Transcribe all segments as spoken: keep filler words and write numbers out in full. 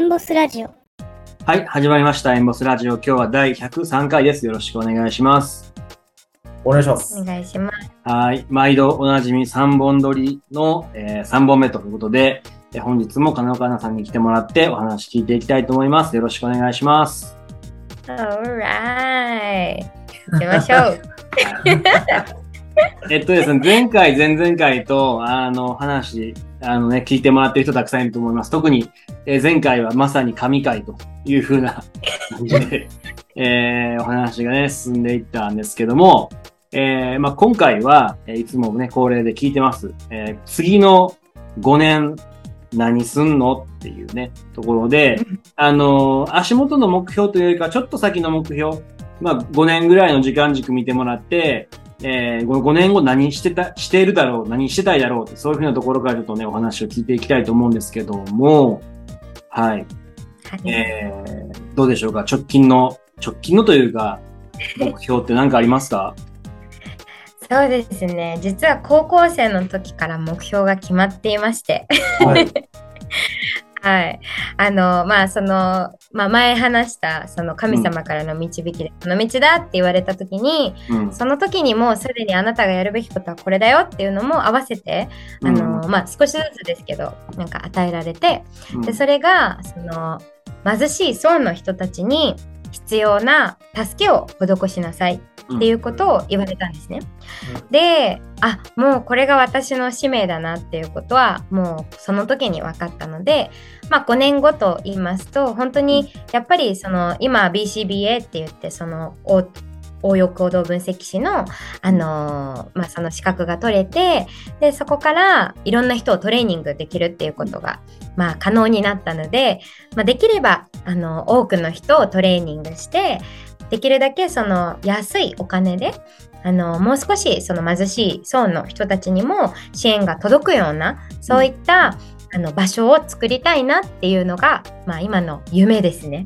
ンボスラジオ。 はい、始まりました。エンボスラジオ。今日はだいひゃくさんかいです。よろしくお願いします。 お願いします。 お願いします。 はい、毎度おなじみさんぼん撮りの、えー、さんぼんめということで、えー、本日も金岡アナさんに来てもらってお話聞いていきたいと思います。よろしくお願いします。 Alright。行きましょう。 えっとですね、前回、前々回と、あの、話、あのね、聞いてもらってる人たくさんいると思います。特に、えー、前回はまさに神回という風な感じで、えー、お話がね、進んでいったんですけども、えー、まあ、今回は、えー、いつもね、恒例で聞いてます。えー、次のごねん何すんのっていうね、ところで、あのー、足元の目標というよりか、ちょっと先の目標、まあ、ごねんぐらいの時間軸見てもらって、えー、ごねんご何してた、しているだろう、何してたいだろうって、そういうふうなところからちょっとね、お話を聞いていきたいと思うんですけども、はい。はい、えー、どうでしょうか、直近の、直近のというか、目標って何かありますか？ そうですね。実は高校生の時から目標が決まっていまして。はい。はい。あの、まあ、その、まあ、前話した、その神様からの導きで、この道だって言われた時に、うん、その時にもうすでにあなたがやるべきことはこれだよっていうのも合わせて、あの、うん、まあ、少しずつですけど、なんか与えられて、うん、で、それが、その、貧しい層の人たちに必要な助けを施しなさいっていうことを言われたんですね。うん、で、あ、もうこれが私の使命だなっていうことはもうその時に分かったので、まあごねんごと言いますと、本当にやっぱりその今 ビーシービーエー って言ってその応用行動分析士の、あのーまあ、その資格が取れて、でそこからいろんな人をトレーニングできるっていうことが、まあ、可能になったので、まあ、できればあの多くの人をトレーニングしてできるだけその安いお金であのもう少しその貧しい層の人たちにも支援が届くようなそういった、うん、あの場所を作りたいなっていうのが、まあ、今の夢ですね。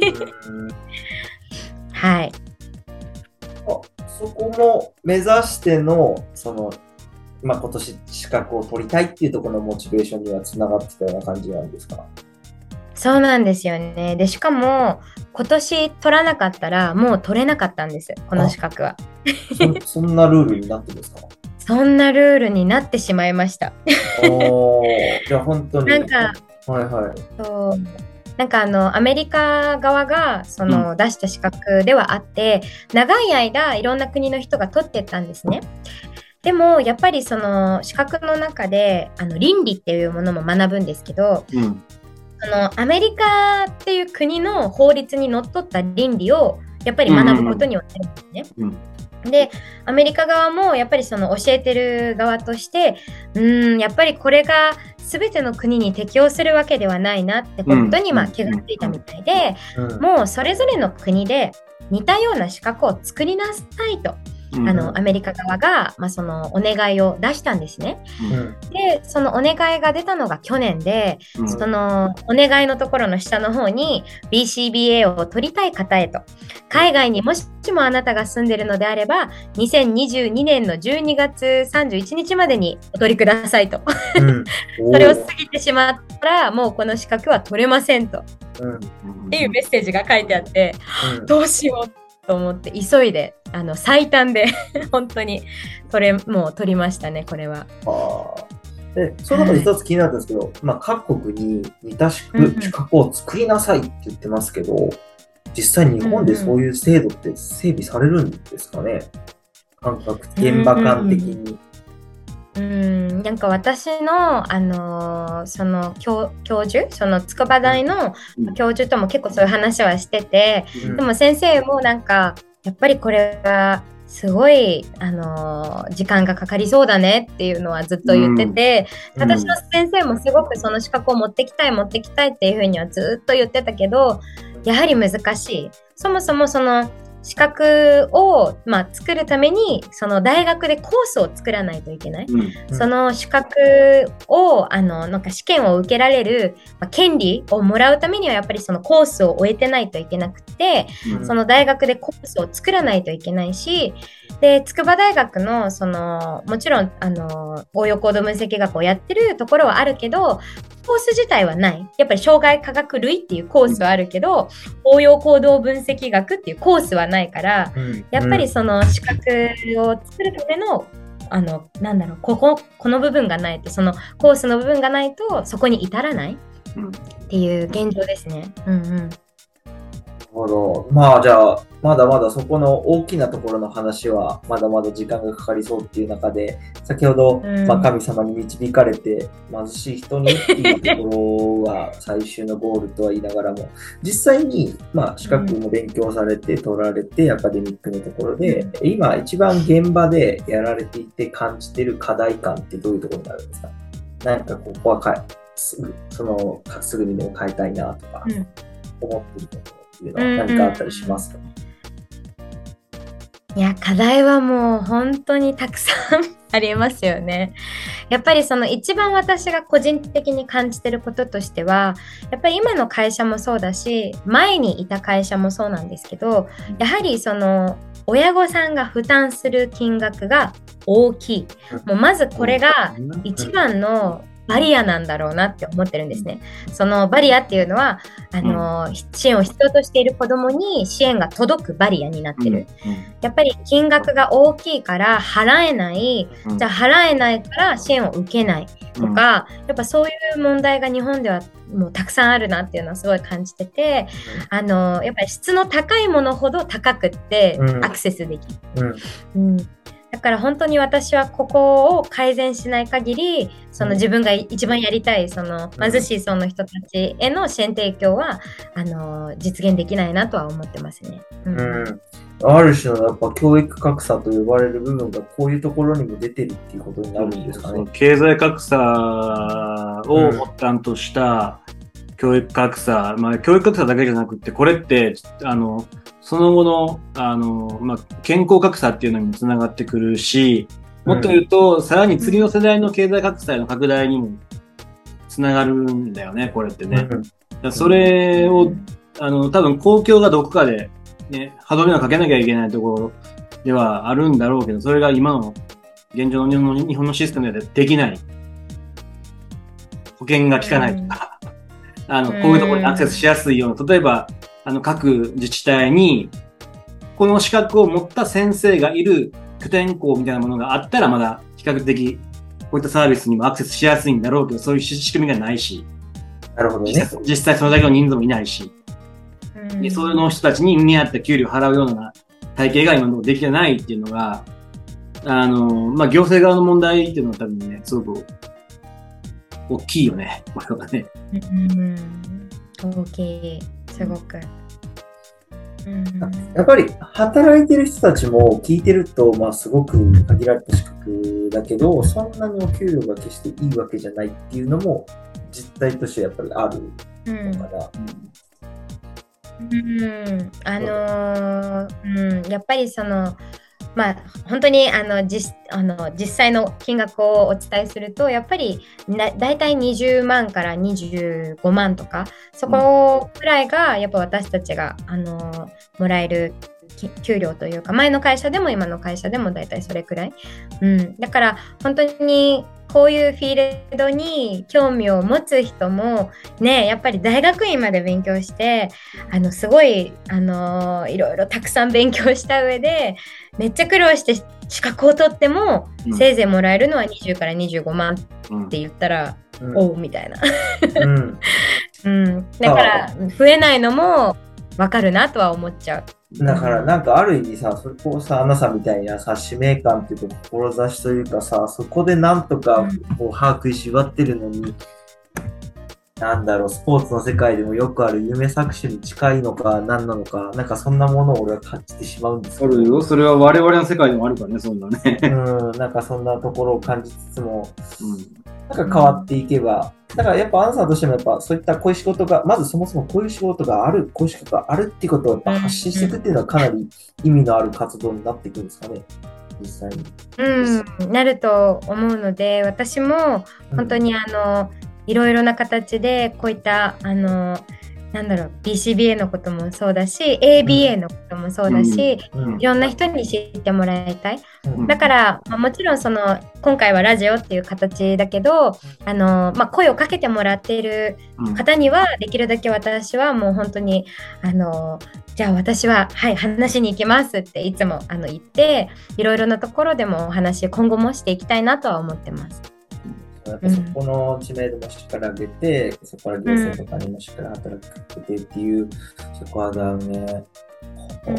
はい。 そこも目指してのその、まあ、今年資格を取りたいっていうところのモチベーションにはつながってたような感じなんですか？ そうなんですよね。でしかも今年取らなかったらもう取れなかったんです、この資格は。 そ, そんなルールになってるんですか？ そんなルールになってしまいました。 おー、じゃあ本当になんか、 はいはい、 そうなんかあのアメリカ側がその出した資格ではあって、うん、長い間いろんな国の人が取ってったんですね。でもやっぱりその資格の中であの倫理っていうものも学ぶんですけど、うん、あのアメリカっていう国の法律にのっとった倫理をやっぱり学ぶことによってるんですね。うんうんうん、でアメリカ側もやっぱりその教えてる側としてうーんやっぱりこれが全ての国に適用するわけではないなってことにまあ気がついたみたいで、うんうん、もうそれぞれの国で似たような資格を作りなさいと、うん、あのアメリカ側が、まあ、そのお願いを出したんですね。うん、でそのお願いが出たのが去年で、うん、そのお願いのところの下の方に ビーシービーエー を取りたい方へと、海外にもしもあなたが住んでいるのであればにせんにじゅうにねんのじゅうにがつさんじゅういちにちまでにお取りくださいと、うん、それを過ぎてしまったらもうこの資格は取れませんと、うん、っていうメッセージが書いてあって、うん、どうしようと思って急いであの最短で本当に取れもう取りましたね、これは。 あでその中で一つ気になったんですけど、はい、まあ、各国に似た資格を作りなさいって言ってますけど、うん、実際日本でそういう制度って整備されるんですかね、うんうん、感覚現場感的に。 うん、なんか私の、あのー、その 教, 教授その筑波大の教授とも結構そういう話はしてて、うん、でも先生もなんかやっぱりこれがすごい、あのー、時間がかかりそうだねっていうのはずっと言ってて、うん、私の先生もすごくその資格を持ってきたい持ってきたいっていうふうにはずっと言ってたけど、やはり難しい。そもそもその資格を、まあ、作るためにその大学でコースを作らないといけない、うんうん、その資格をあのなんか試験を受けられる、まあ、権利をもらうためにはやっぱりそのコースを終えてないといけなくて、うん、その大学でコースを作らないといけないし、で筑波大学のそのもちろんあの応用行動分析学をやってるところはあるけど、 コース自体はない。やっぱり障害科学類っていうコースはあるけど、応用行動分析学っていうコースはないから、 うん、 やっぱりその資格を作るための、あの、なんだろう、ここ、この部分がないと、そのコースの部分がないと、そこに至らないっていう現状ですね。うんうん。 なるほど。まあじゃあ、まだまだそこの大きなところの話は、まだまだ時間がかかりそうっていう中で、先ほど、 うんまあ、神様に導かれて、貧しい人にっていうところが最終のゴールとは言いながらも、実際に、まあ、資格も勉強されて、取られて、アカデミックのところで、今一番現場でやられていて感じている課題感ってどういうところになるんですか？なんかここはかすぐ、その、すぐにでも変えたいなとか、思ってるところ。っていうのは何かあったりしますか？ いや、課題はもう本当にたくさんありますよね。やっぱりその一番私が個人的に感じてることとしては、やっぱり今の会社もそうだし、前にいた会社もそうなんですけど、やはりその親御さんが負担する金額が大きい。もうまずこれが一番のバリアなんだろうなって思ってるんですね。そのバリアっていうのは、あの、うん、支援を必要としている子どもに支援が届くバリアになってる。うんうん、やっぱり金額が大きいから払えない、うん、じゃあ払えないから支援を受けないとか、うん、やっぱそういう問題が日本ではもうたくさんあるなっていうのはすごい感じてて、うん、あの、やっぱり質の高いものほど高くってアクセスできる。うんうんだから本当に私はここを改善しない限り、その自分が一番やりたいその貧しい層の人たちへの支援提供はあの実現できないなとは思ってますね。うんうん、ある種のやっぱ教育格差と呼ばれる部分がこういうところにも出てるっていうことになるんですかね。 経済格差を発端とした教育格差、うん、まあ教育格差だけじゃなくて、これってあのその後の、あの、まあ、健康格差っていうのにもつながってくるし、もっと言うと、うん、さらに次の世代の経済格差の拡大にもつながるんだよね、これってね。うん、それを、あの、多分公共がどこかで、ね、歯止めをかけなきゃいけないところではあるんだろうけど、それが今の現状の日本の、日本のシステムでできない。保険が効かないとか、うん、あの、こういうところにアクセスしやすいような、例えば、あの、各自治体に、この資格を持った先生がいる拠点校みたいなものがあったら、まだ比較的、こういったサービスにもアクセスしやすいんだろうけど、そういう仕組みがないし、 なるほどね。 実際、実際それだけの人数もいないし、うん、でそういうの人たちに見合った給料を払うような体系が今のところできてないっていうのが、あの、まあ、行政側の問題っていうのは多分ね、すごく大きいよね、これはね。 うん、大きい。すごく、 うん、やっぱり働いてる人たちも聞いてると、まあ、すごく限られた資格だけど、そんなにお給料が決していいわけじゃないっていうのも実態としてやっぱりあるのかな。 うんうん、あのーうん、やっぱりそのまあ、本当にあの 実, あの実際の金額をお伝えするとやっぱりなだいたいにじゅうまんからにじゅうごまんとかそこくらいがやっぱ私たちがあのもらえる給料というか前の会社でも今の会社でもだいたいそれくらい、うん、だから本当にこういうフィールドに興味を持つ人もねやっぱり大学院まで勉強してあのすごいあのいろいろたくさん勉強した上でめっちゃ苦労して資格を取っても、うん、せいぜいもらえるのはにじゅうからにじゅうごまんって言ったら、うん、おうみたいな、うんうん、だから増えないのもわかるなとは思っちゃう。 だからなんかある意味さ、それこうさ、アナさんみたいなさ、使命感っていうか志というかさ、そこでなんとかこう歯食いしばってるのに、うん、なんだろう、スポーツの世界でもよくある夢搾取に近いのか何なのか、なんかそんなものを俺は感じてしまうんですけど。 あるよ、それは我々の世界でもあるからね、そんなね。 うん、なんかそんなところを感じつつも、うんなんか変わっていけば、だからやっぱアナさんとしてもやっぱそういったこういう仕事が、まずそもそもこういう仕事がある、こういう仕事があるっていうことをやっぱ発信していくっていうのはかなり意味のある活動になっていくんですかね、実際に。 うん、なると思うので、私も本当にあの、うん、いろいろな形でこういったあのなんだろう ビーシービーエー のこともそうだし エービーエー のこともそうだし、 うんいろんな人に知ってもらいたい。 うんだから、まあ、もちろんその今回はラジオっていう形だけど、あの、まあ、声をかけてもらっている方にはできるだけ私はもう本当にあのじゃあ私ははい話しに行きますっていつもあの言って、いろいろなところでもお話今後もしていきたいなとは思ってます。 やっぱそこの知名度もしっかり上げて、そこから行政とかにもしっかり働きかけてっていう、そこはだよね。 うん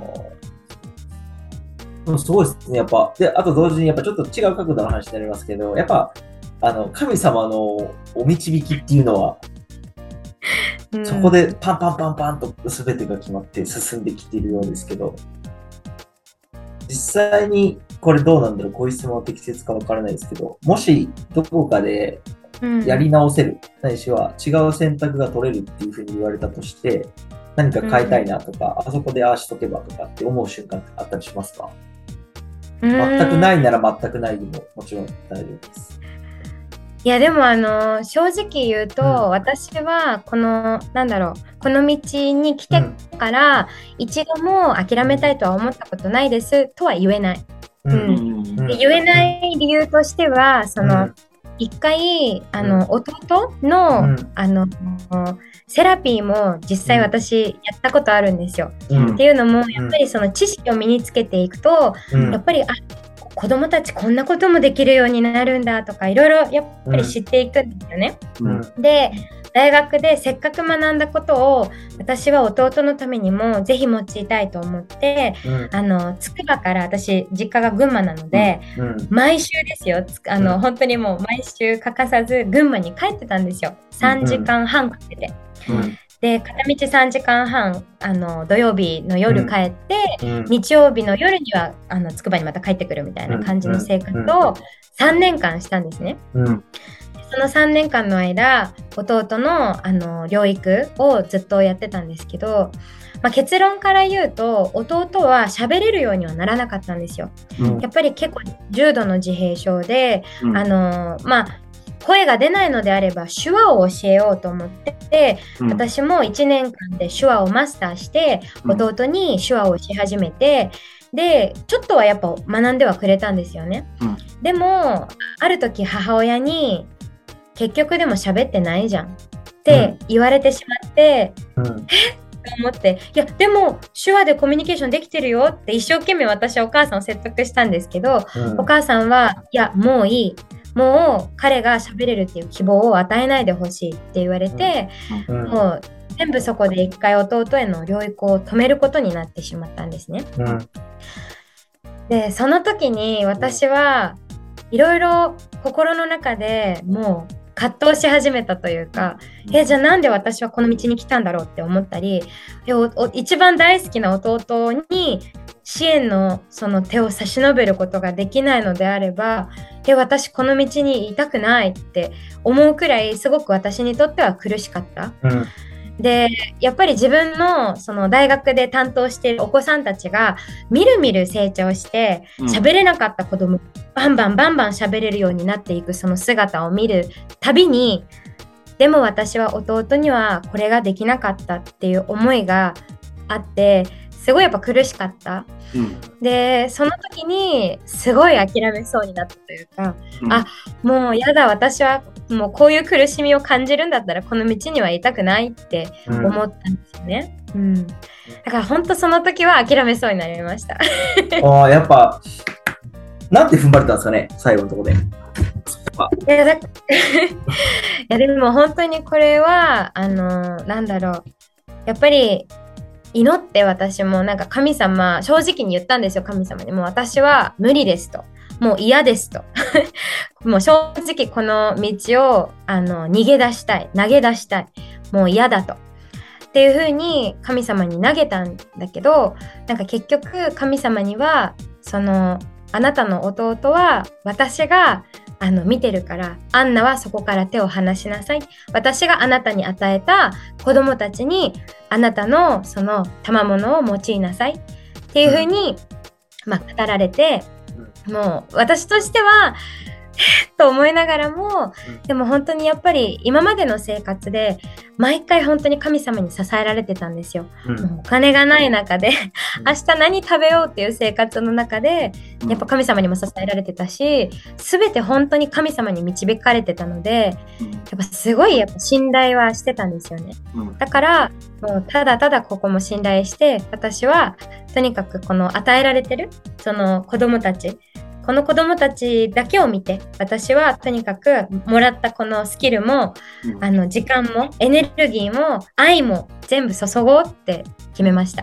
でもすごいですね、やっぱ。で、あと同時にやっぱちょっと違う角度の話になりますけど、やっぱ、あの、神様のお導きっていうのは、 うん、 そこでパンパンパンパンと全てが決まって進んできているようですけど、実際にこれどうなんだろう、こういう質問は適切かわからないですけど、もしどこかでやり直せる、ないしは違う選択が取れるっていうふうに言われたとして、何か変えたいなとか、うん、あそこでああしとけばとかって思う瞬間ってあったりしますか？全くないなら全くないでももちろん大丈夫です。 いやでもあの正直言うと、うん、私はこのなんだろうこの道に来てから、うん、一度も諦めたいとは思ったことないですとは言えない、うんうん、で言えない理由としてはその、うん一回あの、うん、弟の、うん、あのセラピーも実際私やったことあるんですよ、うん、っていうのもやっぱりその知識を身につけていくと、うん、やっぱりあ子供たちこんなこともできるようになるんだとかいろいろやっぱり知っていくんですよね、うん、で大学でせっかく学んだことを私は弟のためにもぜひ用いたいと思って、うん、あのつくばから私実家が群馬なので、うん、毎週ですよあの、うん、本当にもう毎週欠かさず群馬に帰ってたんですよさんじかんはんかけて、うん、で片道さんじかんはんあの土曜日の夜帰って、うん、日曜日の夜にはあのつくばにまた帰ってくるみたいな感じの生活をさんねんかんしたんですね、うんそのさんねんかんの間弟 の, あの療育をずっとやってたんですけど、まあ、結論から言うと弟は喋れるようにはならなかったんですよ、うん、やっぱり結構重度の自閉症で、うん、あのまあ声が出ないのであれば手話を教えようと思って、うん、私もいちねんかんで手話をマスターして弟に手話をし始めて、でちょっとはやっぱ学んではくれたんですよね、うん、でもある時母親に結局でも喋ってないじゃんって言われてしまって、うん、えっと思っていやでも手話でコミュニケーションできてるよって一生懸命私はお母さんを説得したんですけど、うん、お母さんはいやもういいもう彼が喋れるっていう希望を与えないでほしいって言われて、うん、もう全部そこで一回弟への療育を止めることになってしまったんですね、うん、でその時に私はいろいろ心の中でもう葛藤し始めたというか、えじゃあなんで私はこの道に来たんだろうって思ったり、一番大好きな弟に支援のその手を差し伸べることができないのであれば、え私この道にいたくないって思うくらいすごく私にとっては苦しかった、うん、でやっぱり自分のその大学で担当しているお子さんたちがみるみる成長して喋れなかった子供、うん、バンバンバンバン喋れるようになっていくその姿を見るたびに、でも私は弟にはこれができなかったっていう思いがあってすごいやっぱ苦しかった、うん、でその時にすごい諦めそうになったというか、うん、あもうやだ私はもうこういう苦しみを感じるんだったらこの道にはいたくないって思ったんですよね、うん、だから本当その時は諦めそうになりましたあやっぱなんて踏ん張れたんですかね最後のところで。 いやだいやでも本当にこれはあのなんだろうやっぱり祈って私もなんか神様正直に言ったんですよ。神様にもう私は無理ですともう嫌ですともう正直この道をあの逃げ出したい投げ出したいもう嫌だとっていう風に神様に投げたんだけど、なんか結局神様にはそのあなたの弟は私があの見てるからアンナはそこから手を離しなさい、私があなたに与えた子供たちにあなたのその賜物を用いなさいっていう風に、うんまあ、語られて、もう私としてはと思いながらも、でも本当にやっぱり今までの生活で毎回本当に神様に支えられてたんですよ。 うん、 もうお金がない中で明日何食べようっていう生活の中でやっぱ神様にも支えられてたし、全て本当に神様に導かれてたので、やっぱすごいやっぱ信頼はしてたんですよね。だからもうただただここも信頼して、私はとにかくこの与えられてるその子供たち、この子供たちだけを見て、私はとにかくもらったこのスキルも、うん、あの時間もエネルギーも愛も全部注ごうって決めました。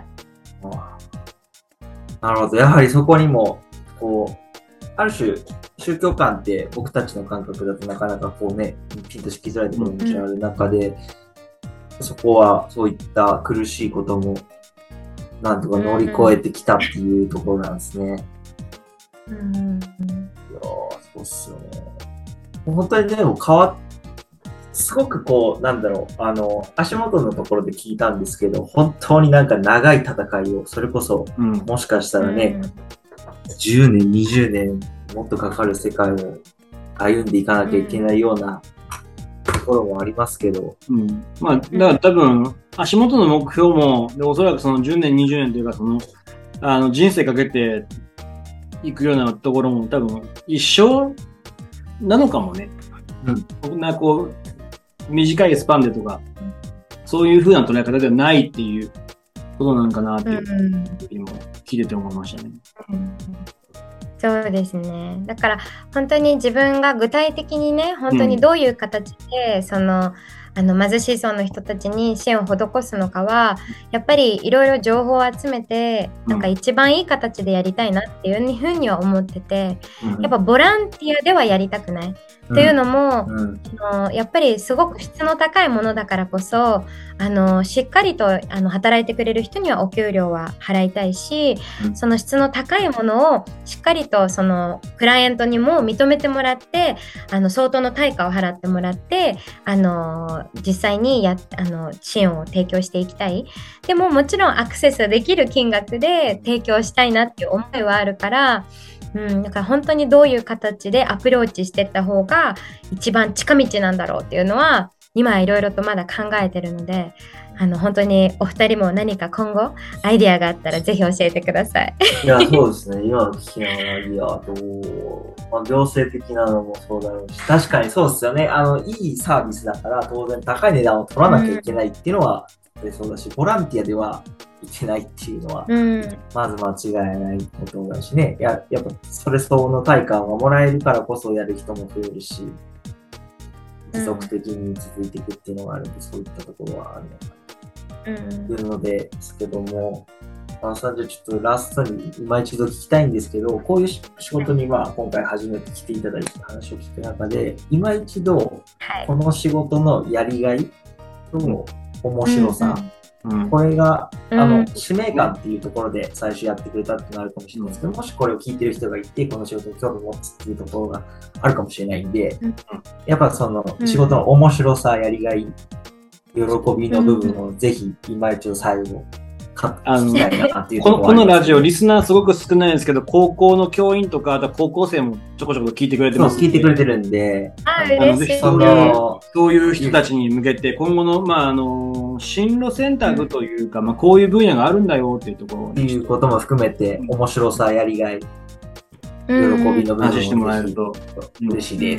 なるほど。やはりそこにもこうある種宗教観って僕たちの感覚だとなかなかこうねピンとしきづらいところももちろんある中で、うん、そこはそういった苦しいこともなんとか乗り越えてきたっていうところなんですね。 うんうん、いやそうっすよね。本当にでも変わっすごくこうなんだろうあの足元のところで聞いたんですけど、本当になんか長い戦いをそれこそ、うん、もしかしたらね、うん、じゅうねんにじゅうねんもっとかかる世界を歩んでいかなきゃいけないようなところもありますけど、 うん、まあだから多分足元の目標もでおそらくそのじゅうねんにじゅうねんというかそのあの人生かけて行くようなところも多分一生なのかもね。うん。こんなこう短いスパンでとか、そういう風な捉え方ではないっていうことなのかなっていうふうにも聞いてて思いましたね。 うんうん、そうですね。だから本当に自分が具体的にね、本当にどういう形で、うん、そのあの貧しい層の人たちに支援を施すのかはやっぱりいろいろ情報を集めてなんか一番いい形でやりたいなっていうふうには思ってて、やっぱボランティアではやりたくない、うん、っていうのも、うん、あのやっぱりすごく質の高いものだからこそあのしっかりとあの働いてくれる人にはお給料は払いたいし、うん、その質の高いものをしっかりとそのクライアントにも認めてもらってあの相当の対価を払ってもらってあの実際にやあの支援を提供していきたい。でももちろんアクセスできる金額で提供したいなっていう思いはあるから、うん、だから本当にどういう形でアプローチしていった方が一番近道なんだろうっていうのは今いろいろとまだ考えてるので、あの本当にお二人も何か今後アイディアがあったらぜひ教えてください。 いやそうですね。今の聞きながらいやと、まあ、行政的なのもそうだろうし、確かにそうですよね。あのいいサービスだから当然高い値段を取らなきゃいけないっていうのは、うん、そうだし、ボランティアではいけないっていうのは、うん、まず間違いないことだしね。ややっぱそれ相応の対価がもらえるからこそやる人も増えるし、持続的に続いていくっていうのがあるんで、そういったところはあるのかな。うん、いうのですけども、あのさんじゃちょっとラストに今一度聞きたいんですけど、こういう仕事にまあ今回初めて来ていただいた話を聞く中で、今一度この仕事のやりがいと面白さ、うんうん、これが、うん、あの使命感っていうところで最初やってくれたってなるかもしれないですけど、もしこれを聞いてる人がいてこの仕事に興味を持つっていうところがあるかもしれないんで、やっぱその仕事の面白さ、やりがい、喜びの部分をぜひ今一度最後聞きたいなっていうところ、 このこのラジオリスナーすごく少ないんですけど、高校の教員とかあと高校生もちょこちょこ聞いてくれてます。 そう聞いてくれてるんで、 あのぜひそういうそういう人たちに向けて今後のまああの進路選択というか、うん、まあこういう分野があるんだよっていうところっていうことも含めて面白さ、やりがい、喜びの部分をしてもらえると嬉しいです。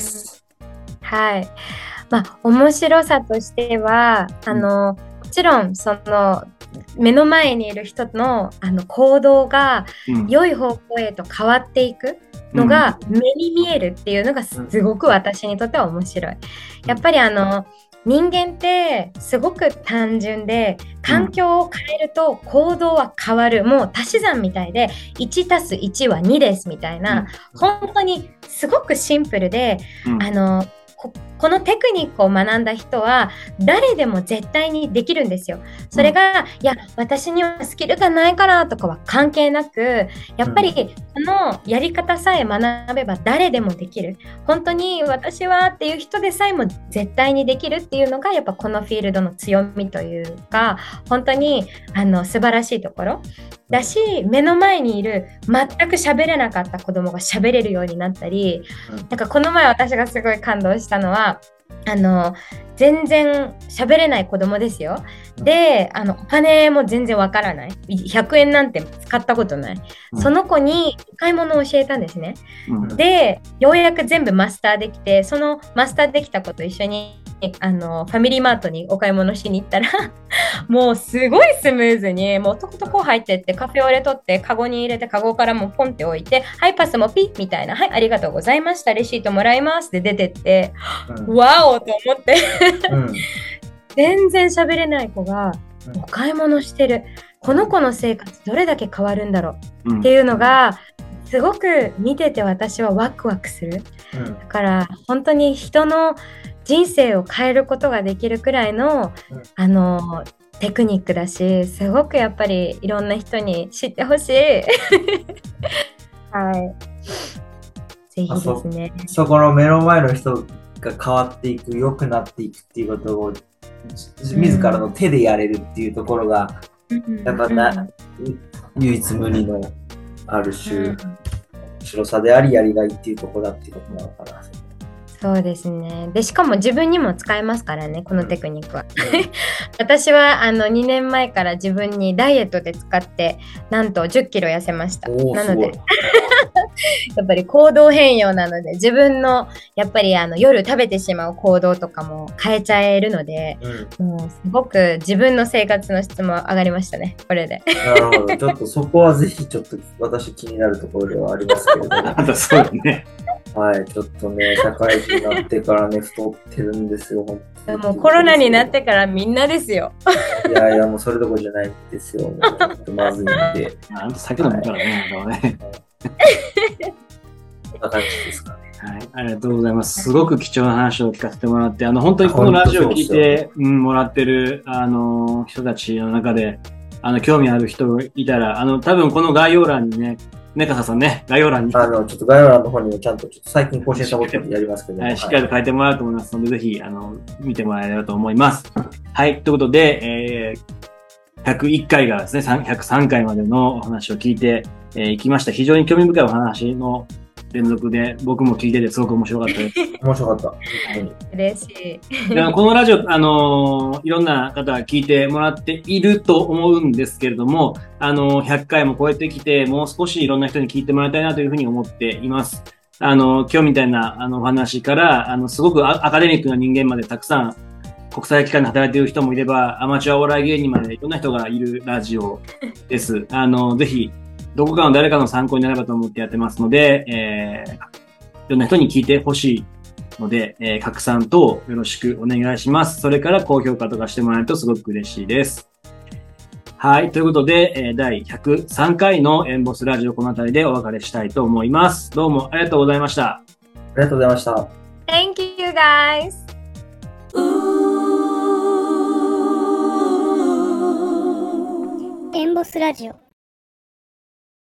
うん、はい。まあ、面白さとしてはあのもちろんその目の前にいる人の、あの行動が良い方向へと変わっていくのが目に見えるっていうのがすごく私にとっては面白い。やっぱりあの人間ってすごく単純で環境を変えると行動は変わる、もう足し算みたいでいちたすいちはにですみたいな、本当にすごくシンプルで、あのこ, このテクニックを学んだ人は誰でも絶対にできるんですよ。それが、うん、いや私にはスキルがないからとかは関係なく、やっぱりこのやり方さえ学べば誰でもできる、本当に私はっていう人でさえも絶対にできるっていうのがやっぱこのフィールドの強みというか、本当にあの素晴らしいところだし、目の前にいる全く喋れなかった子供が喋れるようになったり、 うんなんかこの前私がすごい感動したのは、あの全然喋れない子供ですよ。で、あのお金も全然わからない。ひゃくえんなんて使ったことない。 うんその子に買い物を教えたんですね。 うんで、ようやく全部マスターできて、そのマスターできた子と一緒にあのファミリーマートにお買い物しに行ったらもうすごいスムーズに、もうとことこ入ってってカフェオレ取ってカゴに入れて、カゴからもポンって置いて、はいパスもピッみたいな、はいありがとうございました、レシートもらいますって出てって、 うんワオと思ってうん全然喋れない子がうんお買い物してる、この子の生活どれだけ変わるんだろうんうっていうのがすごく見てて私はワクワクする。 うんだから本当に人の人生を変えることができるくらいの、 うんあのテクニックだし、すごくやっぱりいろんな人に知ってほしいはいぜひですね。 そこの目の前の人が変わっていく、良くなっていくっていうことをじ自らの手でやれるっていうところが、やっぱな唯一無二のある種、 うん白さでありやりがいっていうところだっていうことなのかな。 そうですね。で、しかも自分にも使えますからね、このテクニックは。私はあのにねんまえから自分にダイエットで使って、なんとじゅっキロ痩せました。 おーすごいなので、やっぱり行動変容なので、自分のやっぱりあの夜食べてしまう行動とかも変えちゃえるので、 うん、 もうすごく自分の生活の質も上がりましたね、これで。 なるほど。ちょっとそこはぜひちょっと私気になるところではありますけれども。 あとそうだね。 はい、ちょっとね、社会人になってからね、太ってるんですよ、本当にもうコロナになってからみんなですよ。 いやいや、もうそれどころじゃないんですよ。もうちょっとまずいんで。 あんた酒飲むからね。あのねこんな感じですかね。 はい、ありがとうございます。すごく貴重な話を聞かせてもらって、あの、本当にこのラジオを聞いて、うん、もらってる、あの、人たちの中で、あの、興味ある人がいたら、あの、多分この概要欄にね、ねかささんね、概要欄に、 あの、ちょっと概要欄の方にもちゃんと、ちょっと最近更新したことやりますけども、 はい、しっかりと書いてもらうと思いますので、ぜひ、あの、見てもらえればと思います。はい、ということで、えー、ひゃくいっかいからですね、ひゃくさんかいまでのお話を聞いてい、えー、きました。非常に興味深いお話の連続で、僕も聞いててすごく面白かったです。 面白かった。本当に。 嬉しい。 であのこのラジオ、あのーいろんな方が聞いてもらっていると思うんですけれども、あのーひゃっかいも超えてきて、もう少しいろんな人に聞いてもらいたいなというふうに思っています。あのー今日みたいなあのお話から、あの、すごくアアカデミックな人間までたくさん国際機関で働いている人もいれば、アマチュアお笑い芸人までいろんな人がいるラジオです。あの、ぜひ、どこかの誰かの参考になればと思ってやってますので、えー、いろんな人に聞いてほしいので、えー、拡散等よろしくお願いします。それから高評価とかしてもらえるとすごく嬉しいです。はい。ということで、えー、だいひゃくさんかいのエンボスラジオこの辺りでお別れしたいと思います。どうもありがとうございました。 ありがとうございました。 Thank you guys! エンボスラジオ